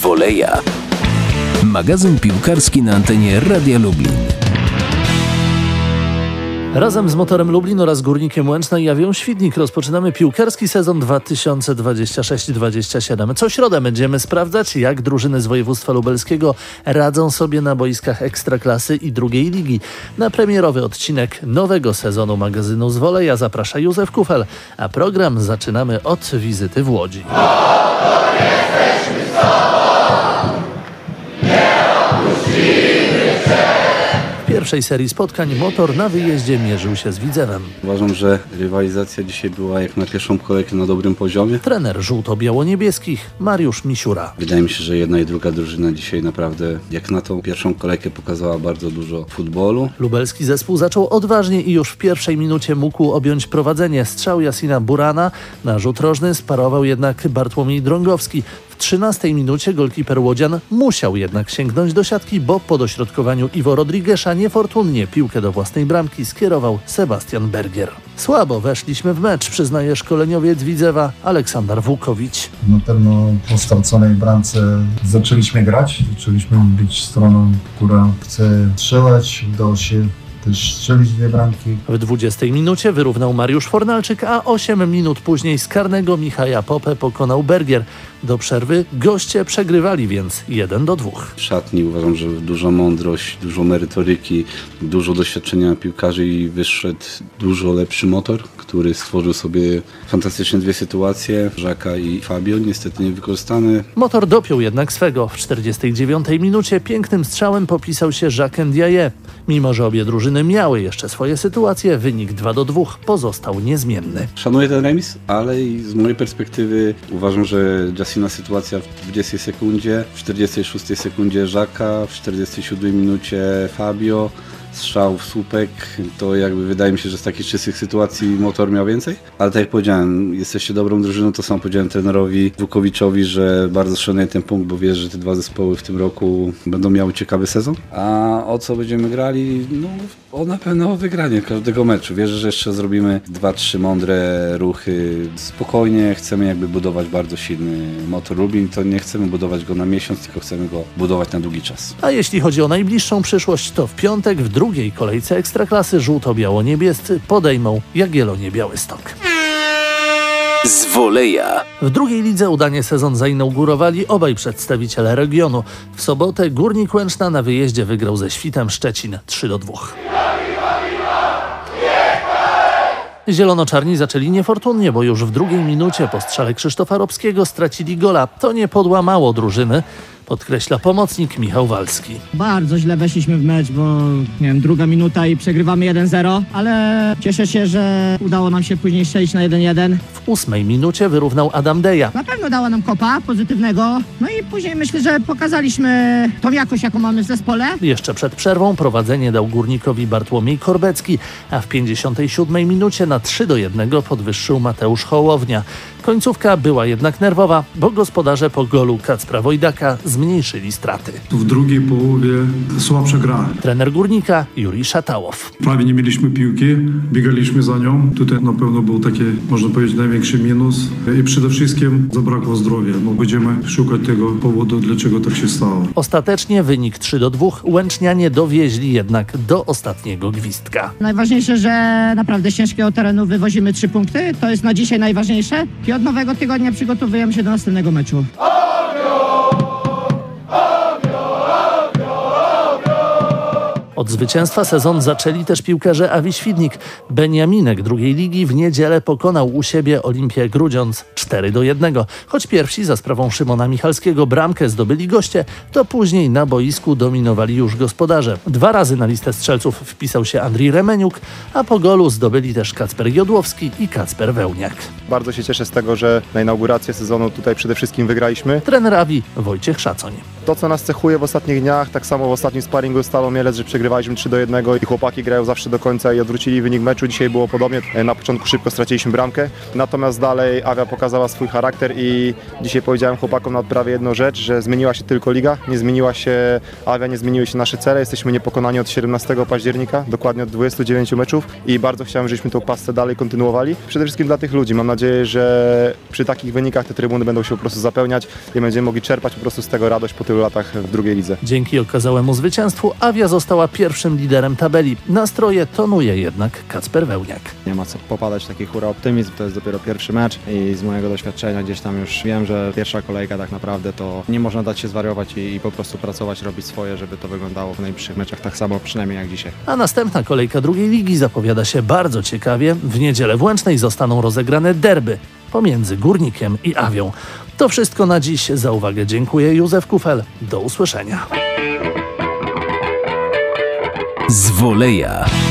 Woleja. Magazyn piłkarski na antenie Radia Lublin. Razem z Motorem Lublin oraz Górnikiem Łęczna i Awią Świdnik rozpoczynamy piłkarski sezon 2026-27. Co środę będziemy sprawdzać, jak drużyny z województwa lubelskiego radzą sobie na boiskach Ekstraklasy i drugiej ligi. Na premierowy odcinek nowego sezonu magazynu z Woleja zaprasza Józef Kufel, a program zaczynamy od wizyty w Łodzi. W pierwszej serii spotkań Motor na wyjeździe mierzył się z Widzewem. Uważam, że rywalizacja dzisiaj była jak na pierwszą kolejkę na dobrym poziomie. Trener żółto-biało-niebieskich Mariusz Misiura. Wydaje mi się, że jedna i druga drużyna dzisiaj naprawdę jak na tą pierwszą kolejkę pokazała bardzo dużo futbolu. Lubelski zespół zaczął odważnie i już w pierwszej minucie mógł objąć prowadzenie. Strzał Jasina Burana na rzut rożny sparował jednak Bartłomiej Drągowski. W 13 minucie golkiper łodzian musiał jednak sięgnąć do siatki, bo po dośrodkowaniu Iwo Rodriguesza niefortunnie piłkę do własnej bramki skierował Sebastian Bergier. Słabo weszliśmy w mecz, przyznaje szkoleniowiec Widzewa Aleksander Włukowicz. Na pewno po straconej bramce zaczęliśmy grać, zaczęliśmy być stroną, która chce strzelać, udało się też strzelić 2 bramki. W 20 minucie wyrównał Mariusz Fornalczyk, a 8 minut później z karnego Michaja Popę pokonał Bergier. Do przerwy goście przegrywali więc 1-2. W szatni uważam, że dużo mądrość, dużo merytoryki, dużo doświadczenia piłkarzy i wyszedł dużo lepszy Motor, który stworzył sobie fantastycznie 2 sytuacje, Żaka i Fabio, niestety niewykorzystane. Motor dopiął jednak swego. W 49 minucie pięknym strzałem popisał się Jacques Ndiaye. Mimo że obie drużyny miały jeszcze swoje sytuacje, wynik 2-2 pozostał niezmienny. Szanuję ten remis, ale i z mojej perspektywy uważam, że Jasina sytuacja w 20 sekundzie, w 46 sekundzie Żaka, w 47 minucie Fabio, strzał w słupek, to jakby wydaje mi się, że z takich czystych sytuacji Motor miał więcej. Ale tak jak powiedziałem, jesteście dobrą drużyną, to sam powiedziałem trenerowi Włukowiczowi, że bardzo szanuję ten punkt, bo wiesz, że te 2 zespoły w tym roku będą miały ciekawy sezon. A o co będziemy grali? No o na pewno wygranie każdego meczu. Wierzę, że jeszcze zrobimy 2-3 mądre ruchy. Spokojnie chcemy jakby budować bardzo silny Motor Lublin. To nie chcemy budować go na miesiąc, tylko chcemy go budować na długi czas. A jeśli chodzi o najbliższą przyszłość, to w piątek w drugiej kolejce Ekstraklasy żółto-biało-niebiescy podejmą Jagiellonię Białystok. Z Woleja. W drugiej lidze udanie sezon zainaugurowali obaj przedstawiciele regionu. W sobotę Górnik Łęczna na wyjeździe wygrał ze Świtem Szczecin 3-2. Zielono-czarni zaczęli niefortunnie, bo już w drugiej minucie po strzale Krzysztofa Robskiego stracili gola. To nie podłamało drużyny, podkreśla pomocnik Michał Walski. Bardzo źle weszliśmy w mecz, bo nie wiem, 2 minuta i przegrywamy 1-0, ale cieszę się, że udało nam się później strzelić na 1-1. W 8 minucie wyrównał Adam Deja. Na pewno dała nam kopa pozytywnego, no i później myślę, że pokazaliśmy tą jakość, jaką mamy w zespole. Jeszcze przed przerwą prowadzenie dał Górnikowi Bartłomiej Korbecki, a w 57 minucie na 3-1 podwyższył Mateusz Hołownia. Końcówka była jednak nerwowa, bo gospodarze po golu Kacpra Wojdaka zmniejszyli straty. W drugiej połowie słabsza gra. Trener Górnika Jurij Szatałow. Prawie nie mieliśmy piłki, biegaliśmy za nią. Tutaj na pewno był taki, można powiedzieć, największy minus. I przede wszystkim zabrakło zdrowia. Będziemy szukać tego powodu, dlaczego tak się stało. Ostatecznie wynik 3-2. Łęcznianie dowieźli jednak do ostatniego gwizdka. Najważniejsze, że naprawdę z ciężkiego terenu wywozimy 3 punkty. To jest na dzisiaj najważniejsze. I od nowego tygodnia przygotowujemy się do następnego meczu. Od zwycięstwa sezon zaczęli też piłkarze Awi Świdnik. Beniaminek drugiej ligi w niedzielę pokonał u siebie Olimpię Grudziądz 4-1. Choć pierwsi za sprawą Szymona Michalskiego bramkę zdobyli goście, to później na boisku dominowali już gospodarze. 2 razy na listę strzelców wpisał się Andrii Remeniuk, a po golu zdobyli też Kacper Jodłowski i Kacper Wełniak. Bardzo się cieszę z tego, że na inaugurację sezonu tutaj przede wszystkim wygraliśmy. Trener Awi Wojciech Szacoń. To, co nas cechuje w ostatnich dniach, tak samo w ostatnim sparingu z Stalą Mielec, że przegrywaliśmy 3-1 i chłopaki grają zawsze do końca i odwrócili wynik meczu. Dzisiaj było podobnie. Na początku szybko straciliśmy bramkę, natomiast dalej Awia pokazała swój charakter i dzisiaj powiedziałem chłopakom na odprawie jedną rzecz, że zmieniła się tylko liga, nie zmieniła się Awia, nie zmieniły się nasze cele. Jesteśmy niepokonani od 17 października, dokładnie od 29 meczów i bardzo chciałem, żebyśmy tą pasę dalej kontynuowali. Przede wszystkim dla tych ludzi. Mam nadzieję, że przy takich wynikach te trybuny będą się po prostu zapełniać i będziemy mogli czerpać po prostu z tego radość po tylu latach w drugiej lidze. Dzięki okazałemu zwycięstwu Awia została pierwszym liderem tabeli. Nastroje tonuje jednak Kacper Wełniak. Nie ma co popadać w taki hura optymizm, to jest dopiero pierwszy mecz i z mojego doświadczenia gdzieś tam już wiem, że pierwsza kolejka tak naprawdę to nie można dać się zwariować i po prostu pracować, robić swoje, żeby to wyglądało w najbliższych meczach tak samo przynajmniej jak dzisiaj. A następna kolejka drugiej ligi zapowiada się bardzo ciekawie. W niedzielę w Łęcznej zostaną rozegrane derby pomiędzy Górnikiem i Awią. To wszystko na dziś. Za uwagę dziękuję. Józef Kufel. Do usłyszenia. Z Woleja.